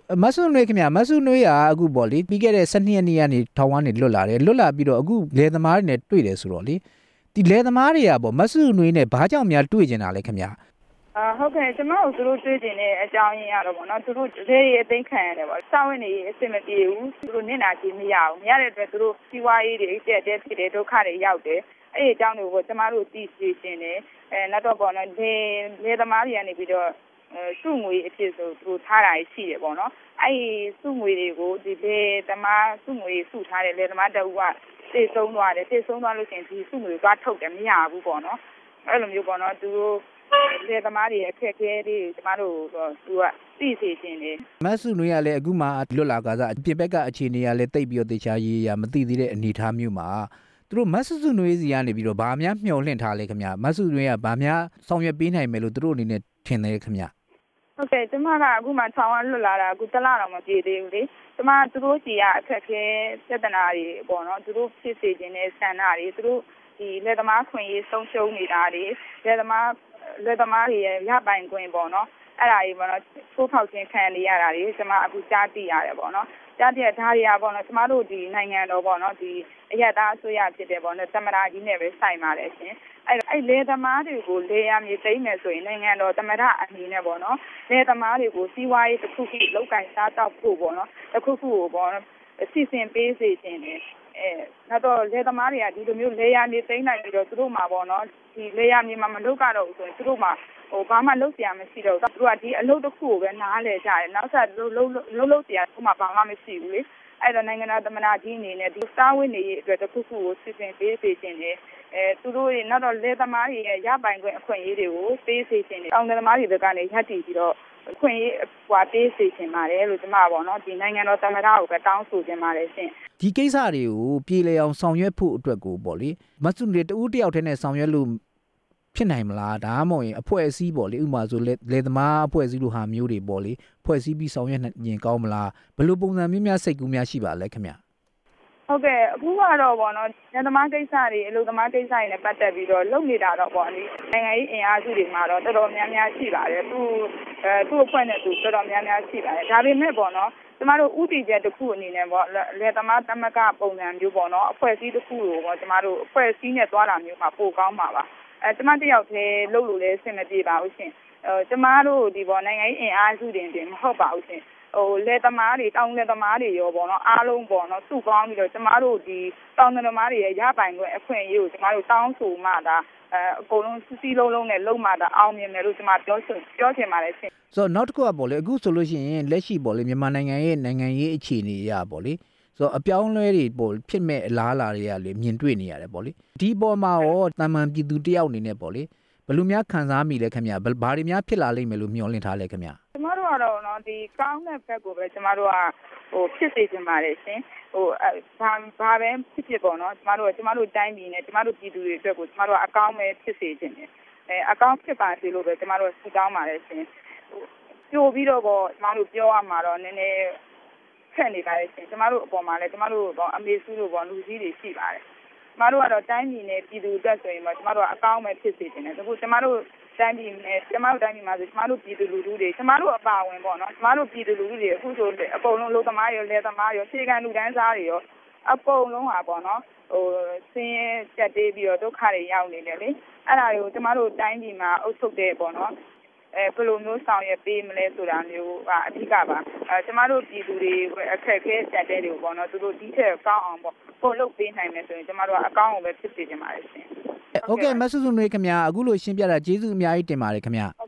မဆုနွေးခင်ဗျမဆုနွေးကအခုပေါ့လေပြီးခဲ့တဲ့12ရက်နေ့ကနေထောင်ကနေလွတ်လာပြီးတော့အခုလယ်သမားတွေနဲ့တွေ့တယ်ဆိုတော့လေဒီလယ်သမားတွေကပေါ့မဆုနွေးနဲ့ဘာကြောင့်များတွေ့ကျင်တာလဲခင်ဗျဟုတ်ကဲ့ကျွန်တော်တို့တွေ့ကျင်တဲ့အကြောင်းရင်းရတော့ဗောနော်သူတို့လယ်တွေအသိခံရတယ်ဗောစာဝင်နေအစ်မပြေဘူးသူတို့နင့်နာကြည့်မရဘူးမရတဲ့အတွက်သူတို့စီးပွားရေးတွေတက်တဲ့ဖြစ်တဲ့ဒုက္ခတွေရောက်တယ်အဲ့ဒီအကြောင်းတွေကိုကျွန်တော်တို့သိရှိရှင်တယ်နောက်တော့ဗောနော်လယ်သမားတွေကနေပြီးတော့စုငွေအဖြစ်ဆိုသူထားတာရှိတယ်ဗောနော်အဲ့ဒီစုငွေတွေကိုဒီလယ်သမားစုငွေစုထားတဲ့လယ်သမားတအုပ်ကသိဆုံးသွားတယ်သိဆုံးသွားလို့ရှိရင်ဒီစုငွေသွားထုတ်တယ်မရဘူးဗောနော်အဲ့လိုမျိုးဗောနော်သူတို့လယ်သမားတွေအခက်အခဲတွေကျမတို့သူကသိစေခြင်းတယ်မဆုနွေးကလည်းအခုမှလွတ်လာကစားအပြင်ဘက်ကအခြေအနေကလည်းတိတ်ပြီးတော့တေချာရေးရမသိသေးတဲ့အနေအထားမျိုးမှာသူတို့မဆုနွေးစီကနေပြီးတော့ဗာများမျှော်လင့်ထားလဲခင်ဗျမဆုနွေးကဗာများဆောင်ရွက်ပေးနိုင်မယ်လို့သူတို့အနေနဲ့ထင်တယ်ခင်ဗျဟုတ်ကဲ့ကျမကအခုမှဆောင်းလွတ်လာတာအခုတစ်လတော့မပြည့်သေးဘူးလေကျမသူတို့စီကအခက်အခဲပြဿနာတွေပေါ့နော်သူတို့ဖြစ်စေခြင်းနဲ့ဆန္ဒတွေသူတို့ဒီလက်သမားခွင့်ရေးဆုံးရှုံးနေတာတွေလက်သမားတွေရဲ့ရပိုင်ခွင့်ပေါ့နော်အဲ့ဒါကြီးပေါ့နော်ထိုးဖောက်ခြင်းခံနေရတာတွေကျွန်မအခုကြားသိရတယ်ပေါ့နော်ကြားသိရဒါတွေကပေါ့နော်ကျမတို့ဒီနိုင်ငံတော်ပေါ့နော်ဒီအရတားအစိုးရဖြစ်တယ်ပေါ့နော်သမ္မတကြီးနဲ့ပဲဆိုင်ပါတယ်ရှင်အဲ့လေသမားတွေကိုလေယာမြေသိမ်းမယ်ဆိုရင်နိုင်ငံတော်သမ္မတအနေနဲ့ပေါ့နော်လေသမားတွေကိုစီးပွားရေးတစ်ခုခုလောက်ကင်စားတော့ဖို့ပေါ့နော်တစ်ခုခုကိုပေါ့နော်အစီအစဉ်ပေးစေခြင်းတယ်နောက်တော့လေသမားတွေကဒီလိုမျိုးလေယာမြေသိမ်းနိုင်ပြီးတော့သူတို့မှာပေါ့နော်ဒီလေယာမြေမှာမလုပ်ကြတော့ဘူးဆိုရင်သူတို့မှာဘာမှလုပ်စရာမရှိတော့ဘူးသူတို့ကဒီအလုပ်တစ်ခုကိုပဲနားလဲကြတယ်နောက်ဆက်လုပ်စရာသူ့မှာဘာမှမရှိဘူးလေအဲ့တော့နိုင်ငံတော်သမ္မတကြီးအနေနဲ့ဒီစားဝတ်နေရေးအတွက်တစ်ခုခုကိုစီစဉ်ပေးစေခြင်းတယ်သူတို့တွေနောက်တော့လေသမားတွေရဲ့ရပိုင်ခွင့်အခွင့်အရေးတွေကိုပေးစေခြင်းတယ်အောင်သမားတွေဘက်ကနေရပ်တည်ပြီးတော့အခွင့်အရေးပေးစေခြင်းပါတယ်လို့ကျွန်မပေါ့နော်ဒီနိုင်ငံတော်သမ္မတကိုပဲတောင်းဆိုခြင်းပါတယ်ရှင်ဒီကိစ္စတွေကိုပြည်လည်အောင်ဆောင်ရွက်ဖို့အတွက်ကိုပေါ့လေမဆုနွေးတဦးတယောက်တည်းနဲ့ဆောင်ရွက်လို့ဖြစ်နိုင်မလားဒါမှမဟုတ်ရင်အဖွဲ့အစည်းပေါ့လေဥပမာဆိုလေသမားအဖွဲ့အစည်းလိုဟာမျိုးတွေပေါ့လေဖွဲ့စည်းပြီးဆောင်ရွက်ရင်ကောင်းမလားဘယ်လိုပုံစံမျိုးများစိတ်ကူးများရှိပါလဲခင်ဗျဟုတ်ကဲ့အခုကတော့ပေါ့နော်ညသမားကိစ္စတွေအလုပ်သမားကိစ္စတွေနဲ့ပတ်သက်ပြီးတော့လုပ်နေတာတော့ပေါ့လေနိုင်ငံရေးအင်အားစုတွေမှာတော့တော်တော်များများရှိပါတယ်သူ့အဖွဲ့နဲ့သူတော်တော်များများရှိပါတယ်ဒါပေမဲ့ပေါ့နော်ကျမတို့ဥတီချက်တစ်ခုအနေနဲ့ပေါ့လယ်သမားသမဂ္ဂပုံစံမျိုးပေါ့နော်အဖွဲ့အစည်းတစ်ခုကိုပေါ့ကျမတို့အဖွဲ့အစည်းနဲ့တွားတာမျိုးမှာပိုကောင်းပါပါကျမတယောက်တည်းလုပ်လို့လည်းအဆင်မပြေပါဘူးရှင်ကျမတို့ဒီပေါ့နိုင်ငံရေးအင်အားစုတွေတင်မဟုတ်ပါဘူးရှင်လယ်သမားတွေတောင်လယ်သမားတွေရောပေါ့နော်အားလုံးပေါ့နော်စုပေါင်းပြီးတော့ကျမတို့ဒီတောင်လယ်သမားတွေရဲ့ရပိုင်ခွင့်အခွင့်အရေးကိုကျမတို့တောင်းဆိုမှဒါအကုန်လုံးစီးလုံးနဲ့လုံးမှဒါအောင်မြင်မယ်လို့ကျမပြောချင်ပါတယ်ရှင်ဆိုတော့နောက်တစ်ခုကပေါ့လေအခုဆိုလို့ရှိရင်လက်ရှိပေါ့လေမြန်မာနိုင်ငံရဲ့နိုင်ငံရေးအခြေအနေအရပေါ့လေဆိုတော့အပြောင်းလဲတွေပေါ့ဖြစ်မဲ့အလားအလာတွေကလေမြင်တွေ့နေရတယ်ပေါ့လေဒီပေါ်မှာရောတာမန်ပြည်သူတယောက်အနေနဲ့ပေါ့လေဘယ်လိုများခံစားမိလဲခင်ဗျဘာတွေများဖြစ်လာလိမ့်မယ်လို့မျှော်လင့်ထားလဲခင်ဗျကျမတို့ကတော့နော်ဒီကောင်းတဲ့ဘက်ကိုပဲကျမတို့ကဖြစ်စေချင်ပါတယ်ရှင်ဘာပဲဖြစ်ပေါ့နော်ကျမတို့တိုင်းပြည်နဲ့ကျမတို့ပြည်သူတွေအတွက်ကိုကျမတို့ကအကောင်းပဲဖြစ်စေချင်တယ်အကောင်းဖြစ်ပါစေလို့ပဲကျမတို့ဆုတောင်းပါတယ်ရှင်ကြိုပြီးတော့ပေါ့ကျမတို့ပြောရမှာတော့နည်းနည်းခက်နေပါတယ်ရှင်ကျမတို့အပေါ်မှာလည်းကျမတို့အမေစုတို့ပေါ့လူကြီးတွေရှိပါတယ်ကျမတို့ကတော့တိုင်းပြည်နဲ့ပြည်သူအတွက်ဆိုရင်တော့ကျမတို့ကအကောင်းပဲဖြစ်စေချင်တယ်အခုကျမတို့တိုင်းပြည်မှာဆိုကျမတို့ပြည်သူလူထုတွေကျမတို့အပါဝင်ပေါ့နော်ကျမတို့ပြည်သူလူထုတွေအခုဆိုအကုန်လုံးလူသမားရောလယ်သမားရောခြေခံလူတန်းစားတွေရောအကုန်လုံးဟာပေါ့နော်ဆင်းရဲကြက်တေးပြီးတော့ဒုက္ခတွေရောက်နေတယ်လေအဲ့ဒါတွေကိုကျမတို့တိုင်းပြည်မှာအုပ်ချုပ်တဲ့ပေါ့နော်ဘယ်လိုမျိုးဆောင်ရွက်ပေးမလဲဆိုတာမျိုးကအဓိကပါကျမတို့ပြည်သူတွေအခက်အခဲကြက်တဲ့တွေကိုပေါ့နော်သူတို့ဒီထက်ကောင်းအောင်ပေါ့ပို့လုပ်ပေးနိုင်မယ်ဆိုရင်ကျမတို့ကအကောင်းအောင်ပဲဖြစ်စေချင်ပါတယ်ရှင်ဟုတ်ကဲ့မဆုနွေးခင်ဗျာအခုလိုရှင်းပြတာကျေးဇူးအများကြီးတင်ပါတယ်ခင်ဗျာ